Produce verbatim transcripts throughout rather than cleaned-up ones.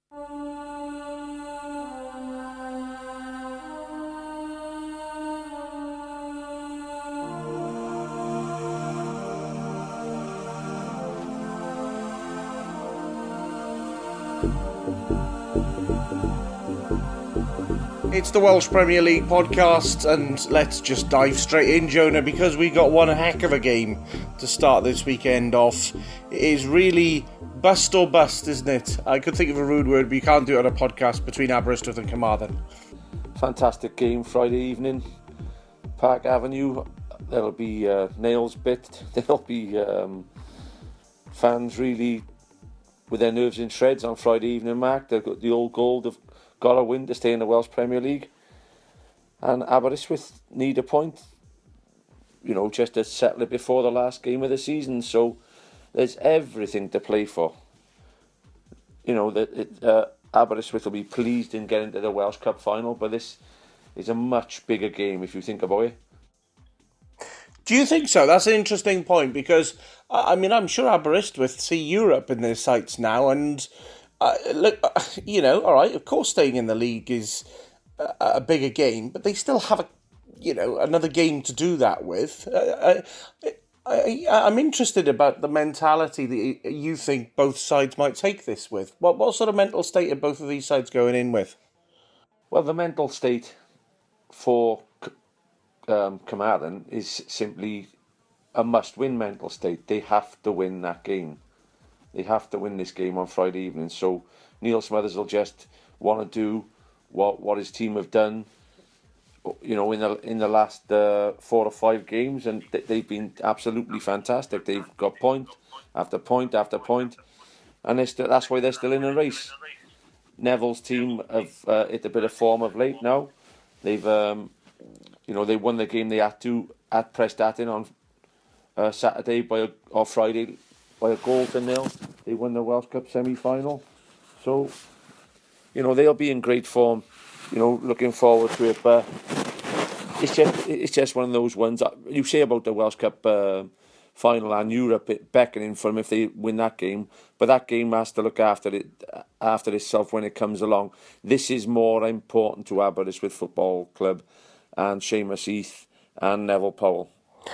It's the Welsh Premier League podcast, and let's just dive straight in, Jonah, because we got one heck of a game to start this weekend off. It is really bust or bust, isn't it? I could think of a rude word, but you can't do it on a podcast between Aberystwyth and Carmarthen. Fantastic game Friday evening, Park Avenue. There'll be uh, nails bit. There'll be um, fans really with their nerves in shreds on Friday evening, Mark. They've got the old gold of got a win to stay in the Welsh Premier League, and Aberystwyth need a point, you know, just to settle it before the last game of the season. So there's everything to play for. You know that it, uh, Aberystwyth will be pleased in getting to the Welsh Cup final, but this is a much bigger game if you think about it. Do you think so? That's an interesting point, because I mean, I'm sure Aberystwyth see Europe in their sights now, and Uh, look, uh, you know, all right, of course staying in the league is a, a bigger game, but they still have, a, you know, another game to do that with. Uh, I, I, I'm interested about the mentality that you think both sides might take this with. What, what sort of mental state are both of these sides going in with? Well, the mental state for um, Carmarthen is simply a must-win mental state. They have to win that game. They have to win this game on Friday evening. So Neil Smothers will just want to do what what his team have done, you know, in the in the last uh, four or five games, and they've been absolutely fantastic. They've got point after point after point, and they're still, that's why they're still in the race. Neville's team have uh, hit a bit of form of late now. They've, um, you know, they won the game they had to at Prestatyn on uh, Saturday by a, or Friday. by a goal to nil. They won the Welsh Cup semi-final. So, you know, they'll be in great form, you know, looking forward to it. But it's just it's just one of those ones. You say about the Welsh Cup uh, final and Europe beckoning for them if they win that game. But that game has to look after it after itself when it comes along. This is more important to Aberystwyth Football Club and Seamus Heath and Neville Powell.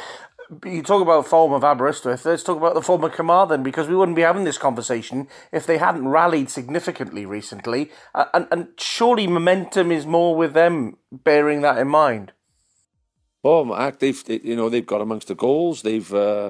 You talk about form of Aberystwyth, let's talk about the form of Carmarthen, because we wouldn't be having this conversation if they hadn't rallied significantly recently, and, and surely momentum is more with them, bearing that in mind. Oh, Mark, they've they, you know they've got amongst the goals. They've uh,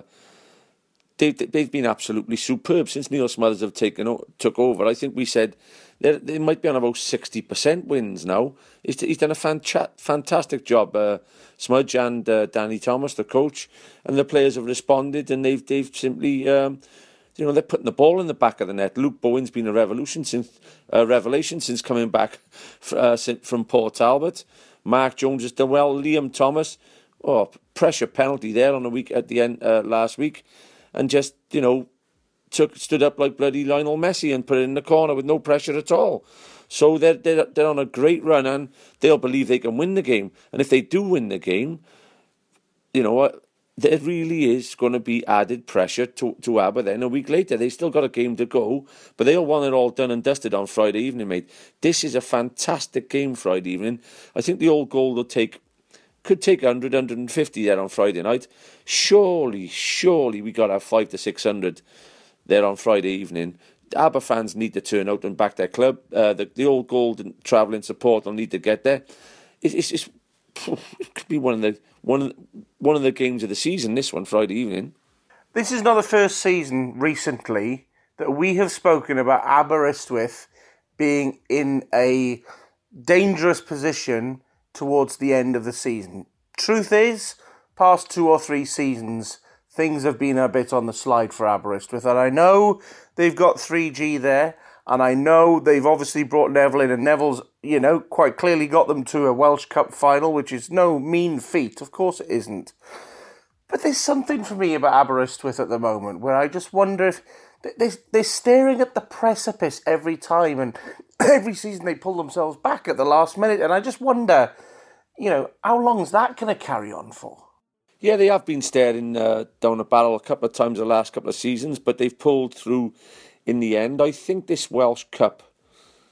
they've they've been absolutely superb since Neil Smothers have taken took over. I think we said they they might be on about sixty percent wins now. He's, he's done a fan- fantastic job, uh, Smudge and uh, Danny Thomas, the coach, and the players have responded, and they've they've simply, um, you know, they're putting the ball in the back of the net. Luke Bowen's been a revolution since uh, revelation since coming back uh, from Port Talbot. Mark Jones has done well. Liam Thomas, oh, pressure penalty there on the week at the end uh, last week, and just you know took stood up like bloody Lionel Messi and put it in the corner with no pressure at all. So they're, they're, they're on a great run, and they'll believe they can win the game. And if they do win the game, you know what, there really is going to be added pressure to, to Aber then a week later. They've still got a game to go, but they'll want it all done and dusted on Friday evening, mate. This is a fantastic game Friday evening. I think the old goal will take, could take one hundred, one hundred fifty there on Friday night. Surely, surely we got to have five to six hundred there on Friday evening. Aber fans need to turn out and back their club. Uh, the, the old Golden travelling support will need to get there. It, it's, it's, it could be one of the one of the, one of the games of the season. This one Friday evening. This is not the first season recently that we have spoken about Aberystwyth being in a dangerous position towards the end of the season. Truth is, past two or three seasons, things have been a bit on the slide for Aberystwyth, and I know they've got three G there, and I know they've obviously brought Neville in, and Neville's, you know, quite clearly got them to a Welsh Cup final, which is no mean feat. Of course it isn't. But there's something for me about Aberystwyth at the moment where I just wonder if they're, they're staring at the precipice every time, and every season they pull themselves back at the last minute, and I just wonder, you know, how long's that going to carry on for? Yeah, they have been staring uh, down a barrel a couple of times the last couple of seasons, but they've pulled through in the end. I think this Welsh Cup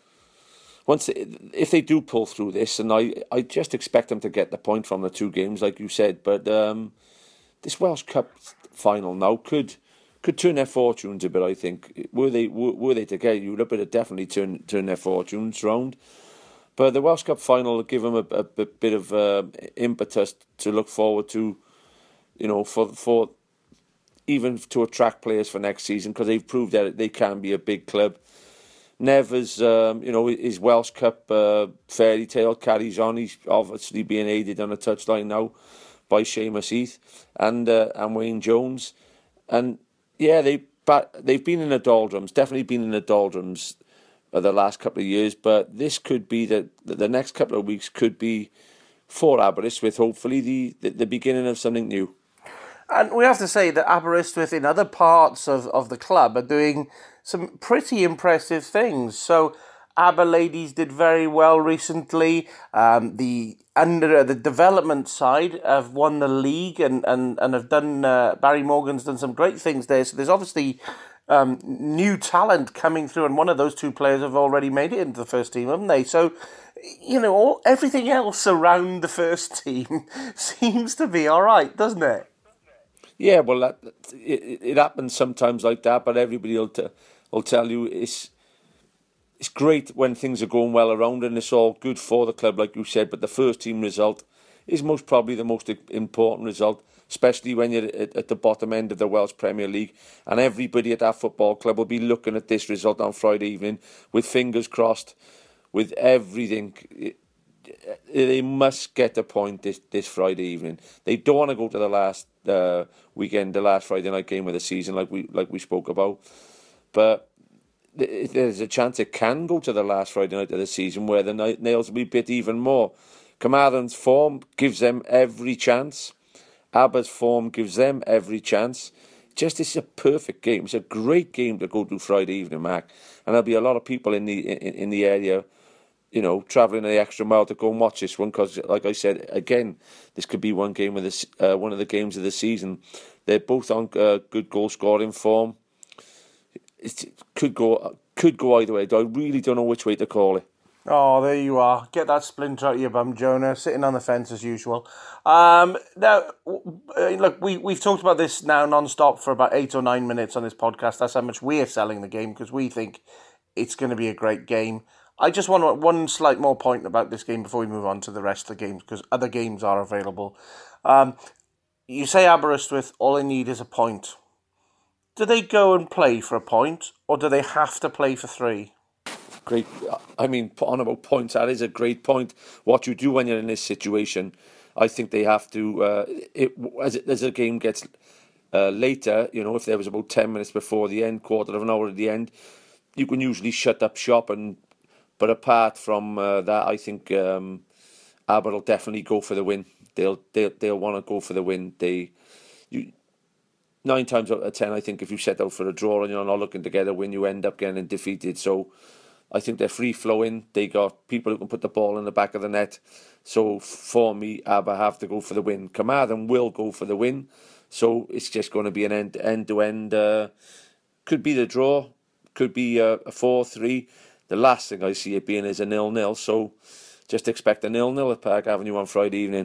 once they, if they do pull through this, and I, I just expect them to get the point from the two games, like you said. But um, this Welsh Cup final now could could turn their fortunes a bit. I think were they were, were they to get Europe, it'd definitely turn turn their fortunes round. But the Welsh Cup final will give them a, a, a bit of uh, impetus to look forward to, you know, for for even to attract players for next season, because they've proved that they can be a big club. Never's, um, you know, his Welsh Cup uh, fairy tale carries on. He's obviously being aided on the touchline now by Seamus Heath and uh, and Wayne Jones, and yeah, they but they've been in the doldrums. Definitely been in the doldrums of the last couple of years. But this could be the the next couple of weeks could be for Aberystwyth, hopefully the, the the beginning of something new. And we have to say that Aberystwyth in other parts of, of the club are doing some pretty impressive things. So Aber ladies did very well recently. Um, the under the development side have won the league and, and, and have done, uh, Barry Morgan's done some great things there. So there's obviously um, new talent coming through, and one of those two players have already made it into the first team, haven't they? So, you know, all everything else around the first team seems to be all right, doesn't it? Yeah, well, that, it, it happens sometimes like that, but everybody will, t- will tell you it's it's great when things are going well around and it's all good for the club, like you said, but the first team result is most probably the most important result, especially when you're at, at the bottom end of the Welsh Premier League, and everybody at that football club will be looking at this result on Friday evening with fingers crossed, with everything. They must get a point this, this Friday evening. They don't want to go to the last uh, weekend, the last Friday night game of the season, like we like we spoke about. But there's a chance it can go to the last Friday night of the season where the nails will be bit even more. Carmarthen's form gives them every chance. Aber's form gives them every chance. Just it's a perfect game. It's a great game to go to Friday evening, Mark. And there'll be a lot of people in the in, in the area, you know, travelling the extra mile to go and watch this one, because, like I said, again, this could be one game of this, uh, one of the games of the season. They're both on uh, good goal scoring form. It could go could go either way. I really don't know which way to call it. Oh, there you are. Get that splinter out of your bum, Jonah. Sitting on the fence as usual. Um, now, look, we, we've talked about this now non-stop for about eight or nine minutes on this podcast. That's how much we are selling the game, because we think it's going to be a great game. I just want one slight more point about this game before we move on to the rest of the games, because other games are available. Um, you say Aberystwyth, all they need is a point. Do they go and play for a point, or do they have to play for three? Great. I mean, on about points, that is a great point. What you do when you're in this situation, I think they have to, uh, it, as, it, as a game gets uh, later, you know, if there was about ten minutes before the end, quarter of an hour at the end, you can usually shut up shop. And But apart from uh, that, I think um, Aber will definitely go for the win. They'll they'll, they'll want to go for the win. They, you, nine times out of ten, I think if you set out for a draw and you're not looking to get a win, you end up getting defeated. So I think they're free-flowing. They got people who can put the ball in the back of the net. So for me, Aber have to go for the win. Carmarthen will go for the win. So it's just going to be an end, end-to-end. Uh, could be the draw. Could be a, a four three. The last thing I see it being is a nil-nil. So just expect a nil-nil at Park Avenue on Friday evening.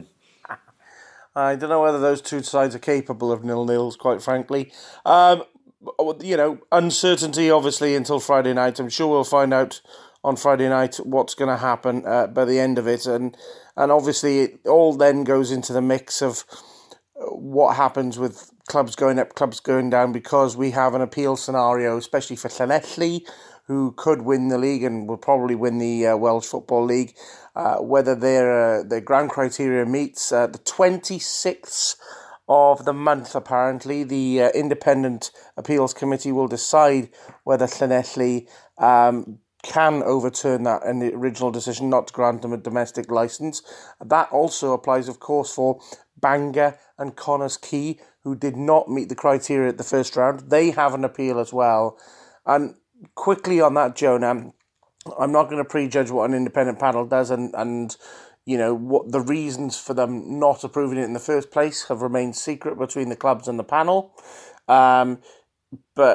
I don't know whether those two sides are capable of nil-nils, quite frankly. Um, you know, uncertainty, obviously, until Friday night. I'm sure we'll find out on Friday night what's going to happen uh, by the end of it. And, and obviously, it all then goes into the mix of what happens with clubs going up, clubs going down, because we have an appeal scenario, especially for Llanelli, who could win the league and will probably win the uh, Welsh Football League. Uh, whether their uh, their ground criteria meets uh, the twenty-sixth of the month, apparently, the uh, Independent Appeals Committee will decide whether Llanelli um, can overturn that and the original decision not to grant them a domestic licence. That also applies, of course, for Bangor and Connors Quay, who did not meet the criteria at the first round. They have an appeal as well. And quickly on that, Jonah, I'm not going to prejudge what an independent panel does, and, and you know, what the reasons for them not approving it in the first place have remained secret between the clubs and the panel. Um, but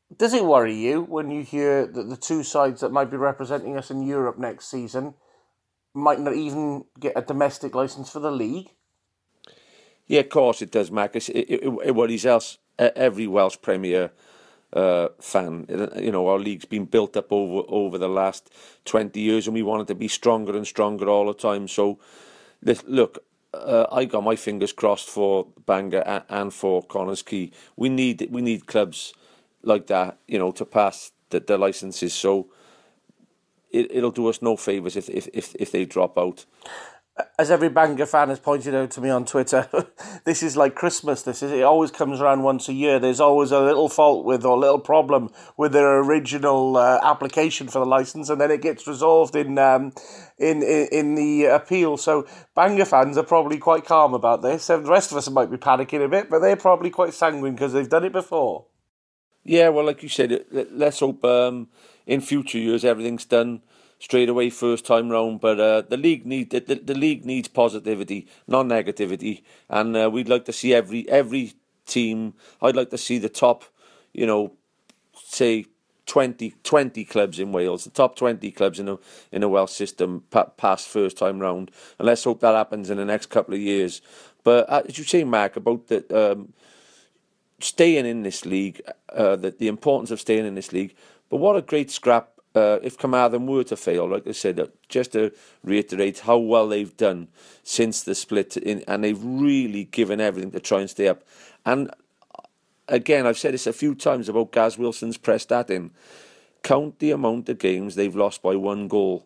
Does it worry you when you hear that the two sides that might be representing us in Europe next season might not even get a domestic licence for the league? Yeah, of course it does, Marcus. It, it, it worries us, every Welsh Premier uh, fan. You know, our league's been built up over over the last twenty years, and we want it to be stronger and stronger all the time. So, look, uh, I got my fingers crossed for Bangor and for Connah's Quay. We need we need clubs like that, you know, to pass the, the licences. So it, it'll do us no favours if, if if if they drop out. As every Bangor fan has pointed out to me on Twitter, this is like Christmas. This is it always comes around once a year. There's always a little fault with or a little problem with their original uh, application for the license, and then it gets resolved in um, in, in in the appeal. So Bangor fans are probably quite calm about this. And the rest of us might be panicking a bit, but they're probably quite sanguine because they've done it before. Yeah, well, like you said, let's hope um, in future years everything's done straight away first time round, but uh, the league need the, the, the league needs positivity, not negativity, and uh, we'd like to see every every team. I'd like to see the top, you know, say twenty, twenty clubs in Wales, the top twenty clubs in a in a Welsh system pa- pass first time round, and let's hope that happens in the next couple of years. But uh, as you say, Mark, about the um, staying in this league, uh, the the importance of staying in this league. But what a great scrap. Uh, if Carmarthen were to fail, like I said, uh, just to reiterate how well they've done since the split, in, and they've really given everything to try and stay up. And again, I've said this a few times about Gaz Wilson's Prestatyn. Count the amount of games they've lost by one goal.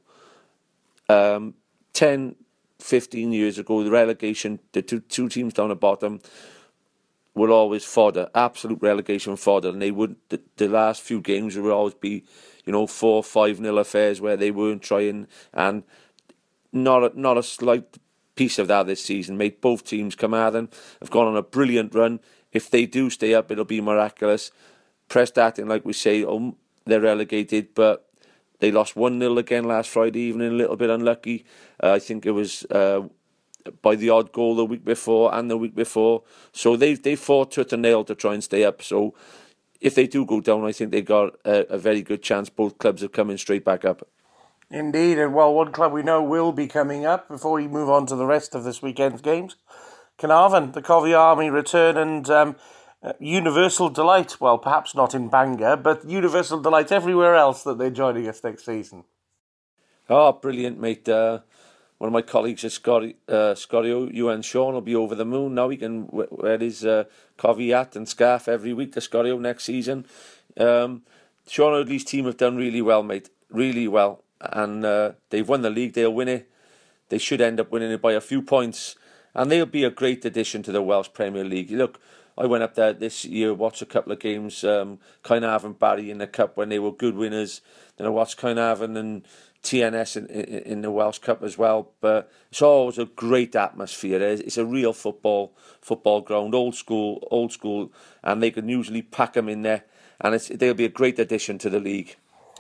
Um, ten, fifteen years ago, the relegation, the two, two teams down the bottom were always fodder, absolute relegation fodder, and they would the, the last few games would always be, you know, four, five nil affairs where they weren't trying, and not a, not a slight piece of that this season. Mate, both teams, Carmarthen, have gone on a brilliant run. If they do stay up, it'll be miraculous. Prestatyn, like we say, um, they're relegated, but they lost one nil again last Friday evening, a little bit unlucky. Uh, I think it was Uh, by the odd goal the week before and the week before. So they they fought tooth and nail to try and stay up. So if they do go down, I think they've got a, a very good chance. Both clubs are coming straight back up. Indeed, and well, one club we know will be coming up before we move on to the rest of this weekend's games. Carnarvon, the Covey Army return, and um, uh, universal delight. Well, perhaps not in Bangor, but universal delight everywhere else that they're joining us next season. Oh, brilliant, mate. Uh, One of my colleagues at Scotty, uh, Scorio, Ewan Sean, will be over the moon. Now he can wear his uh, Covey hat and scarf every week to Scorio next season. Um, Sean Eardley's team have done really well, mate. Really well. And uh, they've won the league. They'll win it. They should end up winning it by a few points. And they'll be a great addition to the Welsh Premier League. Look, I went up there this year, watched a couple of games, um, Caernarfon Barry in the Cup when they were good winners. Then I watched Caernarfon and T N S in, in, in the Welsh Cup as well. But it's always a great atmosphere. It's a real football football ground, old school, old school, and they can usually pack them in there. And it's, they'll be a great addition to the league.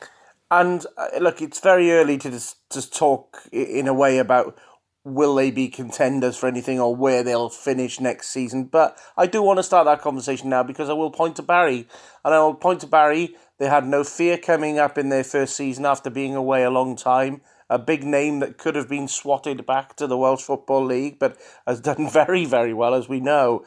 And uh, look, it's very early to just, just talk in a way about will they be contenders for anything or where they'll finish next season. But I do want to start that conversation now because I will point to Barry. And I will point to Barry. They had no fear coming up in their first season after being away a long time. A big name that could have been swatted back to the Welsh Football League, but has done very, very well, as we know.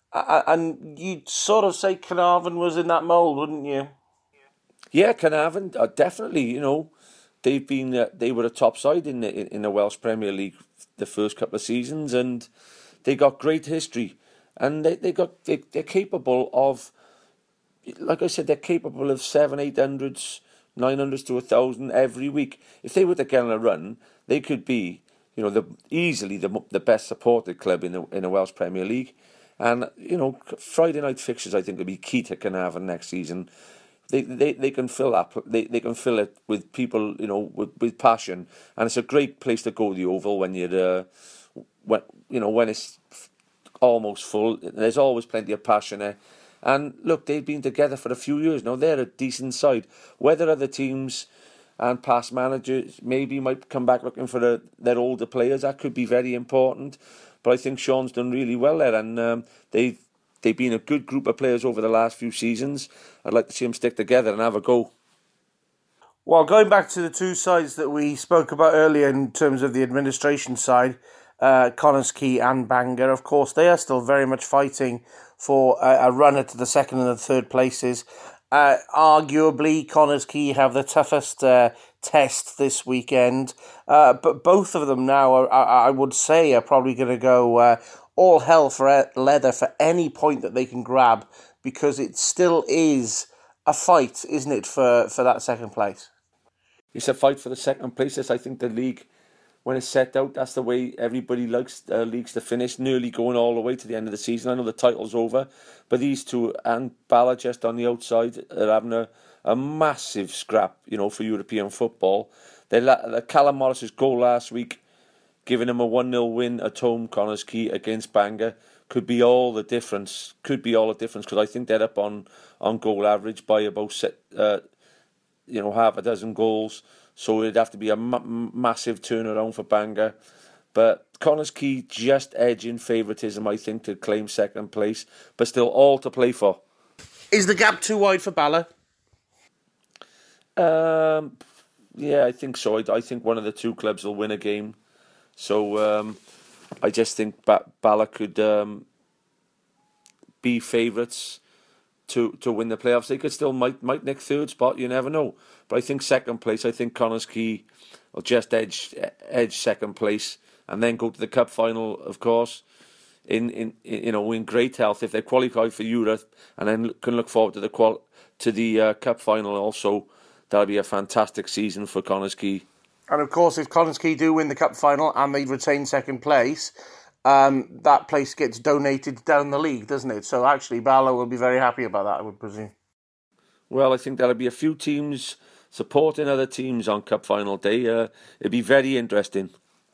And you'd sort of say Caernarfon was in that mould, wouldn't you? Yeah, Caernarfon, uh, definitely. You know, they've been uh, they were a top side in the in the Welsh Premier League the first couple of seasons, and they got great history, and they they got they, they're capable of, like I said, they're capable of seven, eight hundreds, nine hundreds to a thousand every week. If they were to get on a run, they could be, you know, the easily the the best supported club in the in the Welsh Premier League, and you know, Friday night fixtures I think will be key to Caernarfon next season. They, they they can fill up. They they can fill it with people, you know, with, with passion, and it's a great place to go. The Oval when you're, uh, when you know when it's almost full. There's always plenty of passion there. And look, they've been together for a few years now. They're a decent side. Whether other teams and past managers maybe might come back looking for the, their older players, that could be very important. But I think Sean's done really well there, and um, they've they've been a good group of players over the last few seasons. I'd like to see them stick together and have a go. Well, going back to the two sides that we spoke about earlier in terms of the administration side, uh, Connah's Quay and Bangor, of course, they are still very much fighting for a, a runner to the second and the third places. Uh, arguably, Connah's Quay have the toughest uh, test this weekend, uh, but both of them now, are, I, I would say, are probably going to go uh, all hell for leather for any point that they can grab, because it still is a fight, isn't it, for, for that second place? It's a fight for the second place. I think the league, when it's set out, that's the way everybody likes uh, leagues to finish, nearly going all the way to the end of the season. I know the title's over, but these two and Bala just on the outside are having a, a massive scrap, you know, for European football. They la- Callum Morris's goal last week, giving him a one nil win at home, Connah's Quay, against Bangor, could be all the difference. Could be all the difference, because I think they're up on, on goal average by about set, uh, you know, half a dozen goals. So it'd have to be a ma- massive turnaround for Bangor. But Connah's Quay just edging favouritism, I think, to claim second place, but still all to play for. Is the gap too wide for Bala? Um, yeah, I think so. I, I think one of the two clubs will win a game. So um, I just think ba- Bala could um, be favourites to to win the playoffs. They could still might might nick third spot, you never know. But I think second place, I think Connah's Quay will just edge edge second place and then go to the cup final, of course, in, in, in you know in great health if they qualify for Europe, and then can look forward to the qual to the uh, cup final also. That'll be a fantastic season for Connah's Quay. And of course, if Connah's Quay do win the cup final and they retain second place, Um, that place gets donated down the league, doesn't it? So actually, Bala will be very happy about that, I would presume. Well, I think there'll be a few teams supporting other teams on Cup Final Day. Uh, it'd be very interesting.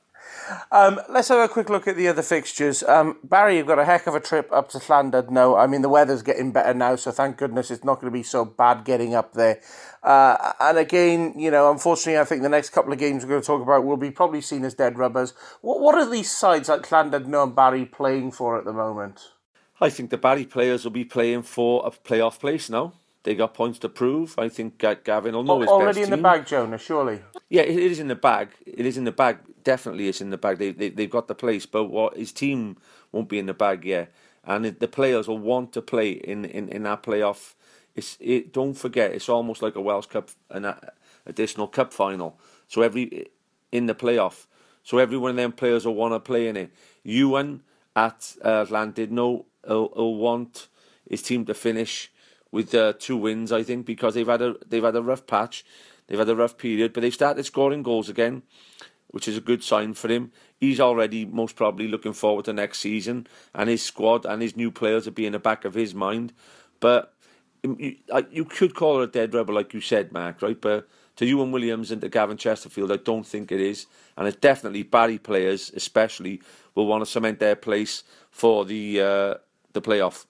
Um, let's have a quick look at the other fixtures. Um, Barry, you've got a heck of a trip up to Llandudno. I mean, the weather's getting better now, so thank goodness it's not going to be so bad getting up there. Uh, and again, you know, unfortunately, I think the next couple of games we're going to talk about will be probably seen as dead rubbers. What, what are these sides like Llandudno and Barry playing for at the moment? I think the Barry players will be playing for a playoff place now. They got points to prove. I think Gavin will know his best team. Already in the bag, Jonah, surely? Yeah, it is in the bag. It is in the bag. Definitely it's in the bag. They, they, they've got the place, but what his team won't be in the bag yet. And it, the players will want to play in, in, in that playoff. It's it. Don't forget, it's almost like a Welsh Cup, an additional cup final. So every in the playoff. So every one of them players will want to play in it. Ewan at uh, Llandudno will, will want his team to finish with uh, two wins, I think, because they've had a they've had a rough patch, they've had a rough period, but they've started scoring goals again, which is a good sign for him. He's already most probably looking forward to next season, and his squad and his new players will be in the back of his mind. But you, you could call it a dead rubber, like you said, Mark, right? But to Ewan Williams and to Gavin Chesterfield, I don't think it is, and it's definitely Barry players, especially, will want to cement their place for the uh, the playoff.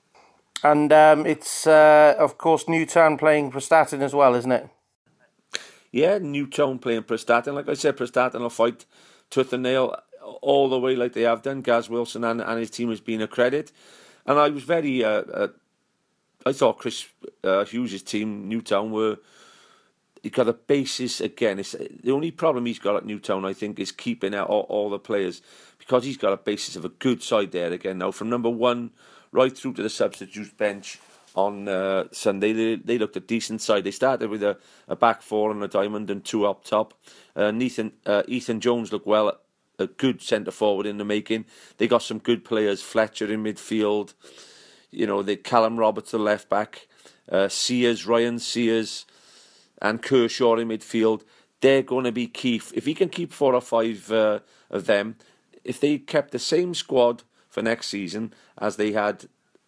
And um, it's, uh, of course, Newtown playing Prestatyn as well, isn't it? Yeah, Newtown playing Prestatyn. Like I said, Prestatyn will fight tooth and nail all the way like they have done. Gaz Wilson and, and his team has been a credit. And I was very... Uh, uh, I thought Chris uh, Hughes' team, Newtown, were... He got a basis again. It's, the only problem he's got at Newtown, I think, is keeping out all, all the players, because he's got a basis of a good side there again now. From number one right through to the substitute bench on uh, Sunday, they, they looked a decent side. They started with a, a back four and a diamond and two up top. Uh, Ethan, uh, Ethan Jones looked well, a good centre forward in the making. They got some good players, Fletcher in midfield, you know, they Callum Roberts the left back, uh, Sears, Ryan Sears, and Kershaw in midfield. They're going to be key. If he can keep four or five uh, of them, if they kept the same squad for next season as they had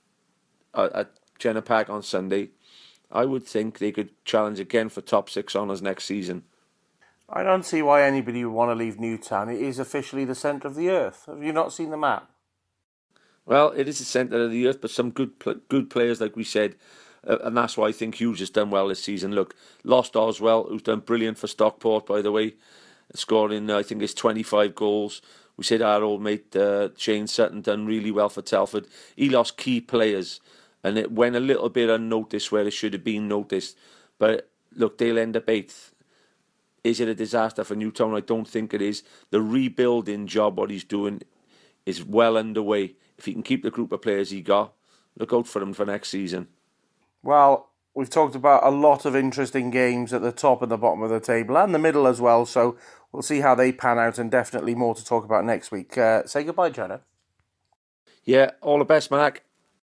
uh, at Jenner Park on Sunday, I would think they could challenge again for top six honours next season. I don't see why anybody would want to leave Newtown. It is officially the centre of the earth. Have you not seen the map? Well, it is the centre of the earth, but some good good players, like we said, uh, and that's why I think Hughes has done well this season. Look, lost Oswell, who's done brilliant for Stockport, by the way, scoring, I think, it's twenty-five goals We said our old mate uh, Shane Sutton done really well for Telford. He lost key players, and it went a little bit unnoticed where it should have been noticed. But look, they'll end up eighth. Is it a disaster for Newtown? I don't think it is. The rebuilding job, what he's doing, is well underway. If he can keep the group of players he got, look out for him for next season. Well, we've talked about a lot of interesting games at the top and the bottom of the table and the middle as well, so we'll see how they pan out and definitely more to talk about next week. Uh, say goodbye, Jono. Yeah, all the best, Mark.